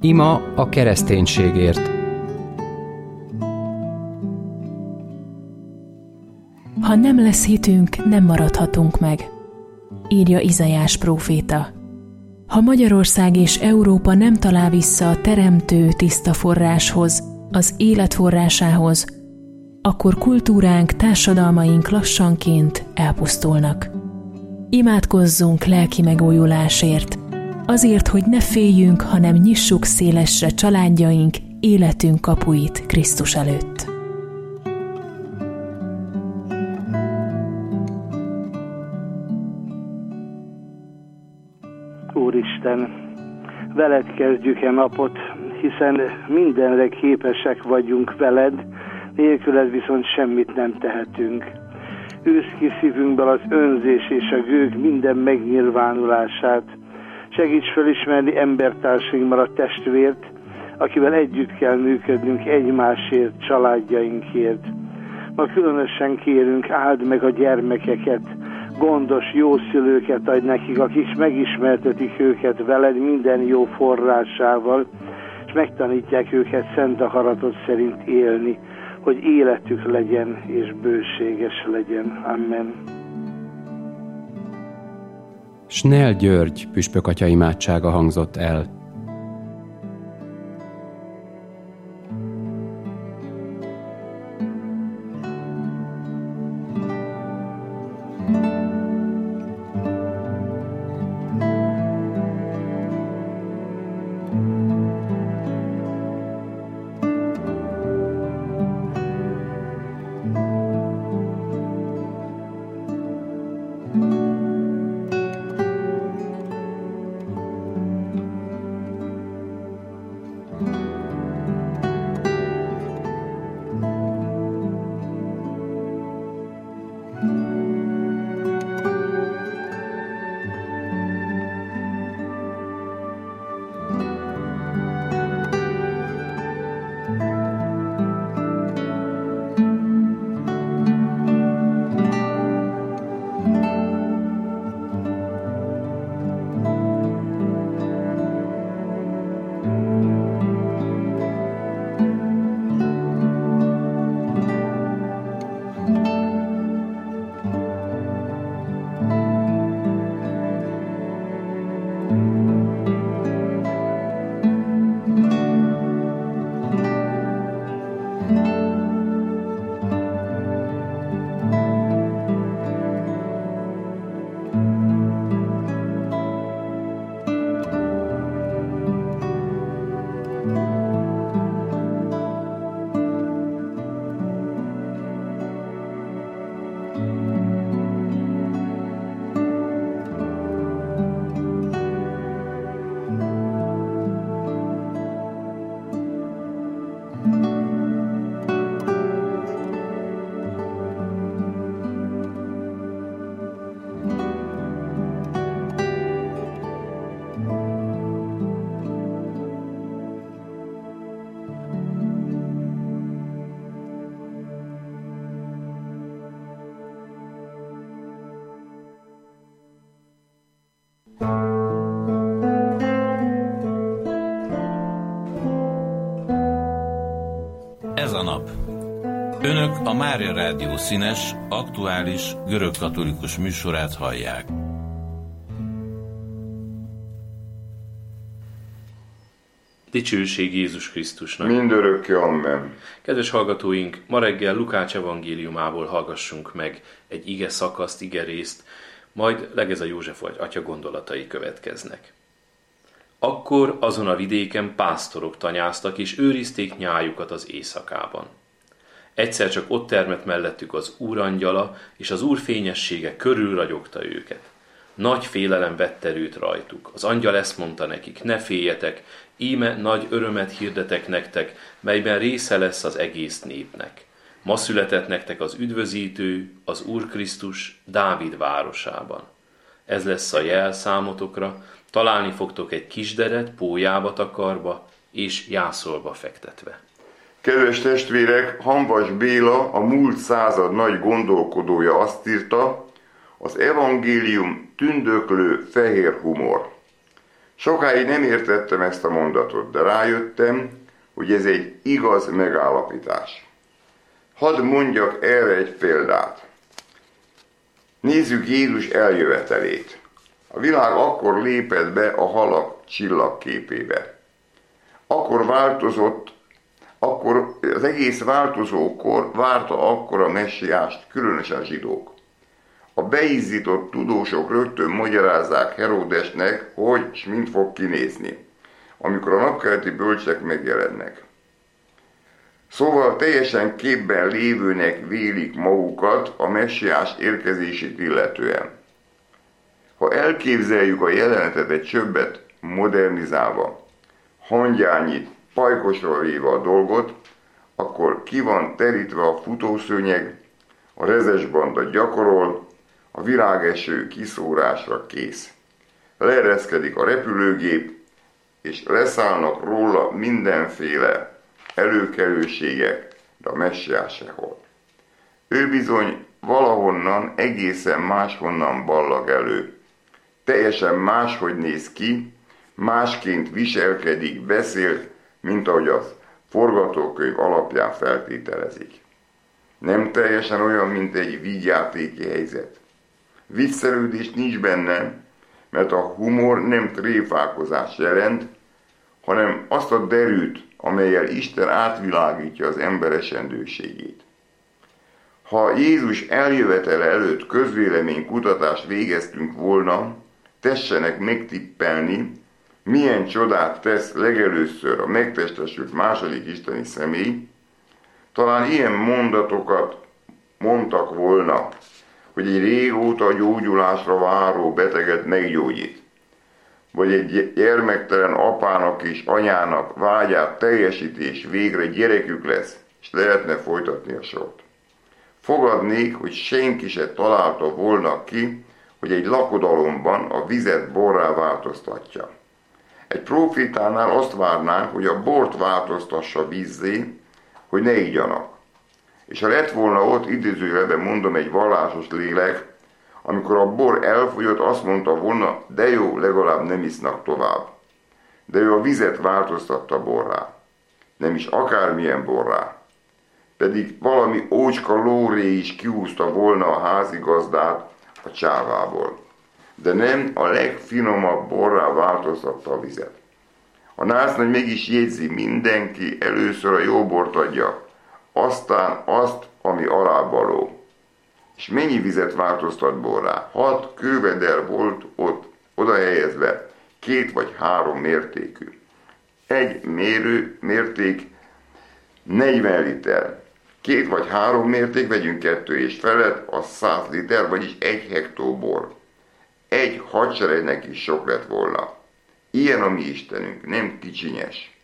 Ima a kereszténységért. Ha nem lesz hitünk, nem maradhatunk meg, írja Izaiás próféta. Ha Magyarország és Európa nem talál vissza a teremtő tiszta forráshoz, az élet forrásához, akkor kultúránk, társadalmaink lassanként elpusztulnak. Imádkozzunk lelki megújulásért, azért, hogy ne féljünk, hanem nyissuk szélesre családjaink, életünk kapuit Krisztus előtt. Úristen, veled kezdjük e napot, hiszen mindenre képesek vagyunk veled, nélküled viszont semmit nem tehetünk. Űzd ki szívünkből az önzés és a gőg minden megnyilvánulását. Segíts felismerni embertársainkban a testvért, akivel együtt kell működnünk egymásért, családjainkért. Ma különösen kérünk, áld meg a gyermekeket, gondos, jó szülőket adj nekik, akik megismertetik őket veled minden jó forrásával, és megtanítják őket szent akaratod szerint élni, hogy életük legyen és bőséges legyen. Amen. Snell György püspökatya imádsága hangzott el. Ez a nap. Önök a Mária Rádió színes, aktuális, görögkatolikus műsorát hallják. Dicsőség Jézus Krisztusnak. Mindörökké, amen. Kedves hallgatóink, ma reggel Lukács evangéliumából hallgassunk meg egy ige szakaszt, ige részt, majd Legeza József atya gondolatai következnek. Akkor azon a vidéken pásztorok tanyáztak, és őrizték nyájukat az éjszakában. Egyszer csak ott termett mellettük az Úr angyala, és az Úr fényessége körülragyogta őket. Nagy félelem vett erőt rajtuk. Az angyal ezt mondta nekik: ne féljetek, íme nagy örömet hirdetek nektek, melyben része lesz az egész népnek. Ma született nektek az üdvözítő, az Úr Krisztus Dávid városában. Ez lesz a jel számotokra, találni fogtok egy kisderet pólyába takarva és jászolba fektetve. Kedves testvérek, Hamvas Béla, a múlt század nagy gondolkodója azt írta: az evangélium tündöklő fehér humor. Sokáig nem értettem ezt a mondatot, de rájöttem, hogy ez egy igaz megállapítás. Hadd mondjak erre egy példát. Nézzük Jézus eljövetelét. A világ akkor lépett be a halak csillagképébe. Akkor az egész változókor várta akkor a messiást, különösen a zsidók. A beizzított tudósok rögtön magyarázzák Heródesnek, hogy s mint fog kinézni, amikor a napkeleti bölcsek megjelennek. Szóval teljesen képben lévőnek vélik magukat a messiás érkezését illetően. Ha elképzeljük a jelenetet egy csöbbet modernizálva, hangyányit, pajkosra véve a dolgot, akkor ki van terítve a futószőnyeg, a rezes banda gyakorol, a virágeső kiszórásra kész. Leereszkedik a repülőgép, és leszállnak róla mindenféle előkelőségek, de a messiás sehol. Ő bizony valahonnan egészen máshonnan ballag elő. Teljesen máshogy néz ki, másként viselkedik, beszél, mint ahogy a forgatókönyv alapján feltételezik. Nem teljesen olyan, mint egy vígjátéki helyzet. Viccelődés nincs benne, mert a humor nem tréfálkozás jelent, hanem azt a derűt, amellyel Isten átvilágítja az ember esendőségét. Ha Jézus eljövetele előtt közvéleménykutatást végeztünk volna, tessenek megtippelni, milyen csodát tesz legelőször a megtestesült második isteni személy, talán ilyen mondatokat mondtak volna, hogy egy régóta gyógyulásra váró beteget meggyógyít, vagy egy gyermektelen apának és anyának vágyát teljesíti, és végre gyerekük lesz, és lehetne folytatni a sort. Fogadnék, hogy senki se találta volna ki, hogy egy lakodalomban a vizet borrá változtatja. Egy prófétánál azt várnánk, hogy a bort változtassa vízzé, hogy ne igyanak. És ha lett volna ott, idézőjelben mondom, egy vallásos lélek, amikor a bor elfogyott, azt mondta volna, de jó, legalább nem isznak tovább. De ő a vizet változtatta borrá. Nem is akármilyen borrá. Pedig valami ócska lóré is kiúzta volna a házigazdát a csávából. De nem, a legfinomabb borrá változtatta a vizet. A násznagy meg is jegyzi, mindenki először a jó bort adja, aztán azt, ami alávaló. És mennyi vizet változtat borrá? 6 kőveder volt ott oda helyezve, 2 vagy 3 mértékű. Egy mérték 40 liter. 2 vagy 3 mérték, vegyünk 2 és felett, az 100 liter, vagyis 1 hektó bor. Egy hadseregnek is sok lett volna. Ilyen a mi Istenünk, nem kicsinyes.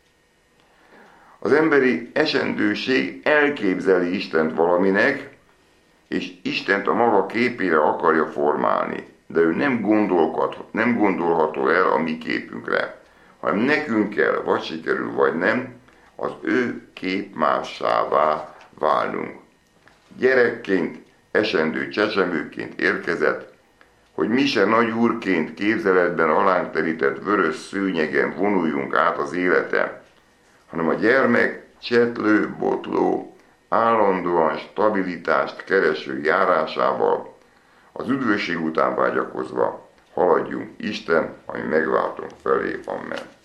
Az emberi esendőség elképzeli Istent valaminek, és Istent a maga képére akarja formálni, de ő nem gondolható el a mi képünkre, hanem nekünk kell, vagy sikerül, vagy nem, az ő képmássává válnunk. Gyerekként, esendő csecsemőként érkezett, hogy mi se nagy úrként képzeletben alánk terített vörös szőnyegen vonuljunk át az életen, hanem a gyermek csetlő, botló, állandóan stabilitást kereső járásával, az üdvösség után vágyakozva haladjunk Isten, ami megváltunk felé. Amen.